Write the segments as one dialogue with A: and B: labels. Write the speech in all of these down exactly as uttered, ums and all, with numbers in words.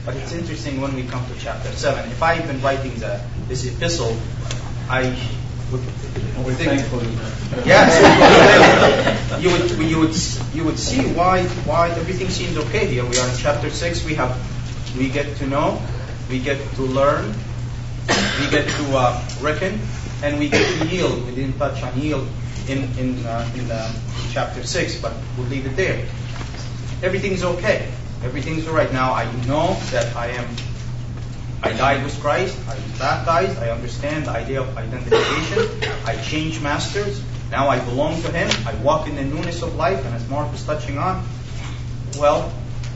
A: But it's interesting when we come to chapter seven. If I've been writing the, this epistle, I would, would think, yes, you would you would you would see why why everything seems okay here. We are in chapter six. We have we get to know, we get to learn, we get to uh, reckon, and we get to yield. We didn't touch on yield in in uh, in uh, chapter six, but we'll leave it there. Everything's okay. Everything's all right. Now I know that I am. I died with Christ. I was baptized. I understand the idea of identification. I changed masters. Now I belong to Him. I walk in the newness of life. And as Mark was touching on, well,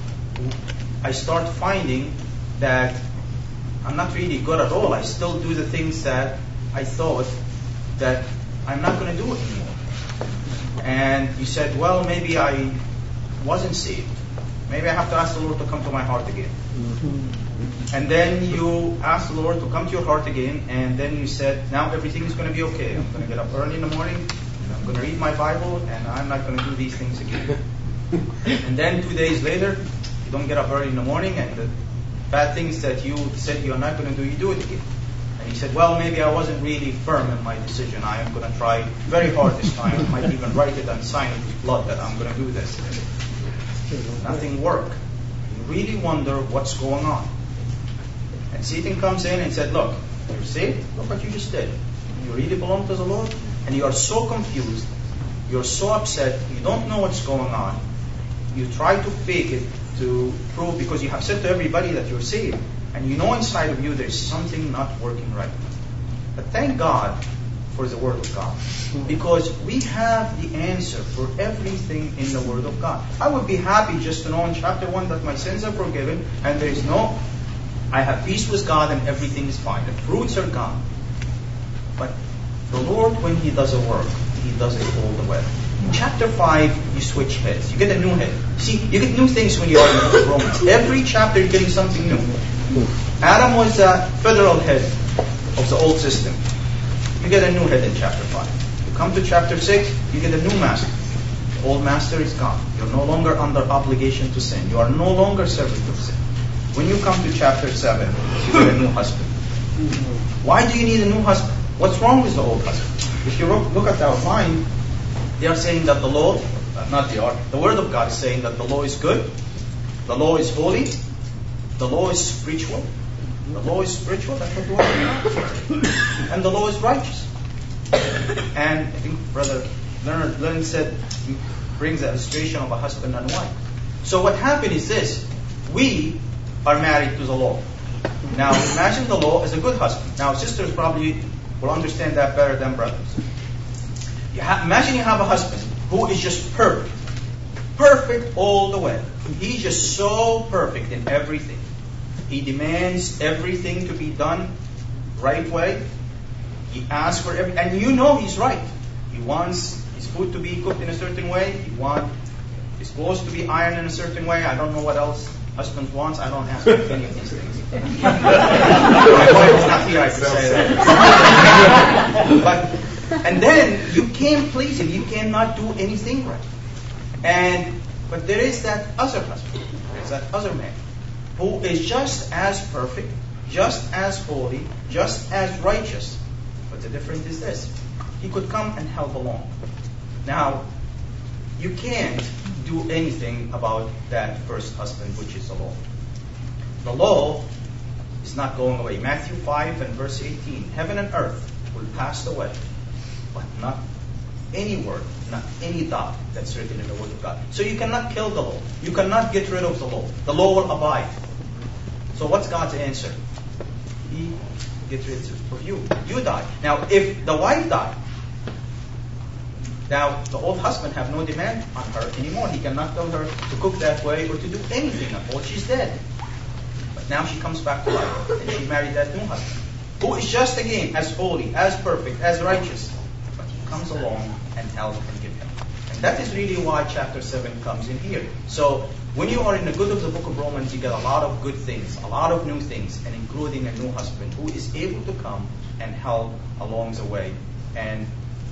A: I start finding that I'm not really good at all. I still do the things that I thought that I'm not going to do anymore. And you said, well, maybe I wasn't saved. Maybe I have to ask the Lord to come to my heart again. Mm-hmm. And then you ask the Lord to come to your heart again, and then you said, now everything is going to be okay. I'm going to get up early in the morning, and I'm going to read my Bible, and I'm not going to do these things again. And then two days later, you don't get up early in the morning, and the bad things that you said you're not going to do, you do it again. And he said, well, maybe I wasn't really firm in my decision. I am going to try very hard this time. I might even write it and sign it with blood that I'm going to do this. Nothing worked. You really wonder what's going on. And Satan comes in and said, look, you're saved. Look what you just did. You really belong to the Lord. And you are so confused. You're so upset. You don't know what's going on. You try to fake it to prove, because you have said to everybody that you're saved. And you know inside of you there's something not working right. But thank God for the Word of God. Because we have the answer for everything in the Word of God. I would be happy just to know in chapter one that my sins are forgiven and there is no... I have peace with God and everything is fine. The fruits are gone. But the Lord, when He does a work, He does it all the way. In chapter five, you switch heads. You get a new head. See, you get new things when you are in the book of Romans. Every chapter you're getting something new. Adam was a federal head of the old system. You get a new head in chapter five. You come to chapter six, you get a new master. The old master is gone. You're no longer under obligation to sin. You are no longer servant of sin. When you come to chapter seven, you get a new husband. Why do you need a new husband? What's wrong with the old husband? If you look at our line, they are saying that the law, uh, not they are, the Word of God is saying that the law is good, the law is holy, the law is spiritual. The law is spiritual, that's what the Word of God says. And the law is righteous. And I think Brother Leonard, Leonard said, he brings the illustration of a husband and wife. So what happened is this. We are married to the law. Now imagine the law as a good husband. Now sisters probably will understand that better than brothers. You ha- imagine you have a husband who is just perfect. Perfect all the way. He's just so perfect in everything. He demands everything to be done right way. He asks for every, and you know he's right. He wants his food to be cooked in a certain way. He wants his clothes to be ironed in a certain way. I don't know what else husbands wants. I don't ask any of these things. My wife is not here, I could say that. But, and then you can't please him. You cannot do anything right. And but there is that other husband. There's that other man who is just as perfect, just as holy, just as righteous. But the difference is this. He could come and help along. Now, you can't do anything about that first husband, which is the law. The law is not going away. Matthew five and verse eighteen. Heaven and earth will pass away, but not any word, not any dot that's written in the Word of God. So you cannot kill the law. You cannot get rid of the law. The law will abide. So what's God's answer? He gets rid of you. You die. Now, if the wife died, now the old husband have no demand on her anymore. He cannot tell her to cook that way or to do anything at all. She's dead. But now she comes back to life, and she married that new husband, who is just again as holy, as perfect, as righteous. But he comes along and helps and gives him. And that is really why chapter seven comes in here. So when you are in the good of the book of Romans, you get a lot of good things, a lot of new things, and including a new husband who is able to come and help along the way. And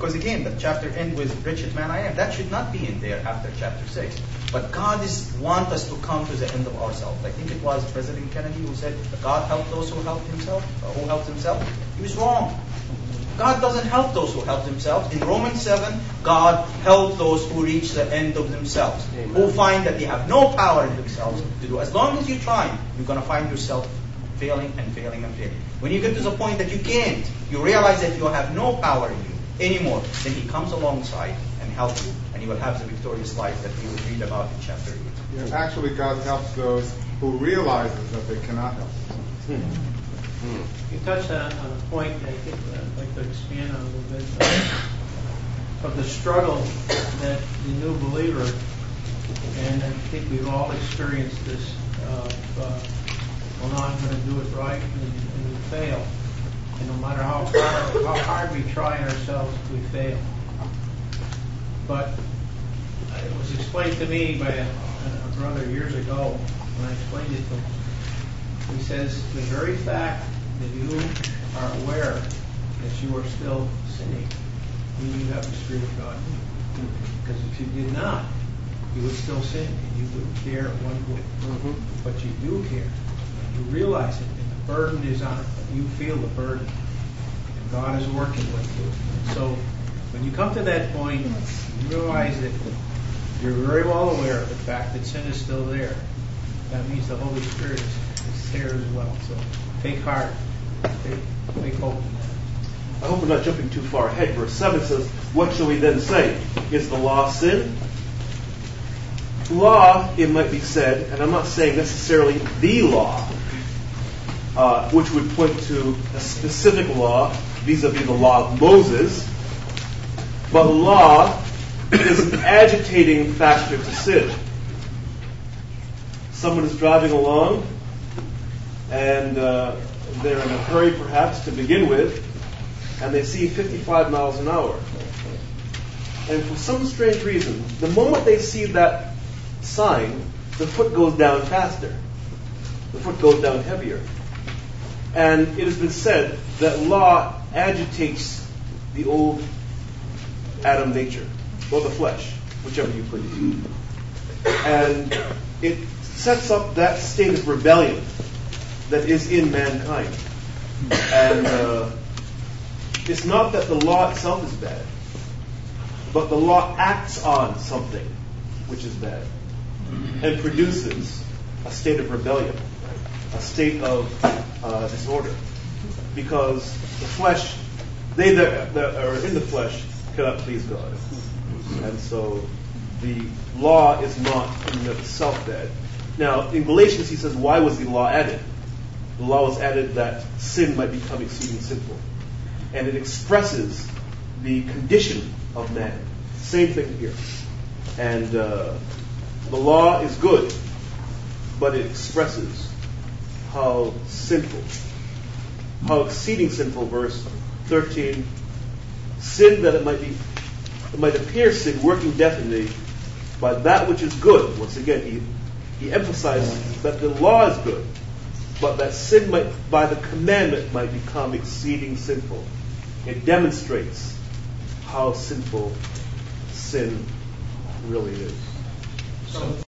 A: Because again, the chapter ends with wretched man I am. That should not be in there after chapter six. But God is want us to come to the end of ourselves. I think it was President Kennedy who said, God helped those who helped himself, or who helped himself. He was wrong. God doesn't help those who help themselves. In Romans seven, God helped those who reach the end of themselves, Amen. Who find that they have no power in themselves to do. As long as you try, you're going to find yourself failing and failing and failing. When you get to the point that you can't, you realize that you have no power in you anymore, then He comes alongside and helps you, and you will have the victorious life that we will read about in chapter eight.
B: Yeah, actually, God helps those who realizes that they cannot help themselves. Hmm.
C: You touched on, on a point I think I'd like to expand on a little bit uh, of the struggle that the new believer, and I think we've all experienced this, of, uh, well, no, I'm going to do it right, and, and we fail. And no matter how hard, how hard we try ourselves, we fail. But it was explained to me by a, a brother years ago when I explained it to him. He says, the very fact that you are aware that you are still sinning, means you have the Spirit of God. Because if you did not, you would still sin, and you wouldn't care one whit. Mm-hmm. But you do care. You realize it, and the burden is on it. You feel the burden, and God is working with you. So when you come to that point, you realize that you're very well aware of the fact that sin is still there. That means the Holy Spirit is there as well. So take heart. Take, take hope in that.
D: I hope we're not jumping too far ahead. Verse seven says, what shall we then say? Is the law sin? Law, it might be said, and I'm not saying necessarily the law, uh, which would point to a specific law vis-a-vis the law of Moses, but law is an agitating factor to sin. Someone is driving along, and uh, they're in a hurry perhaps to begin with, and they see fifty-five miles an hour. And for some strange reason, the moment they see that sign, the foot goes down faster. The foot goes down heavier. And it has been said that law agitates the old Adam nature, or the flesh, whichever you please. And it sets up that state of rebellion that is in mankind. And uh, it's not that the law itself is bad, but the law acts on something which is bad and produces a state of rebellion, a state of uh, disorder. Because the flesh, they that, that are in the flesh cannot please God. And so the law is not in and of itself bad. Now, in Galatians he says, why was the law added? The law was added that sin might become exceeding sinful. And it expresses the condition of man. Same thing here. And uh, the law is good, but it expresses how sinful, how exceeding sinful, verse thirteen, sin that it might be, it might appear sin, working death in thee, by that which is good. Once again, he, he emphasizes that the law is good, but that sin might, by the commandment, might become exceeding sinful. It demonstrates how sinful sin really is.
C: So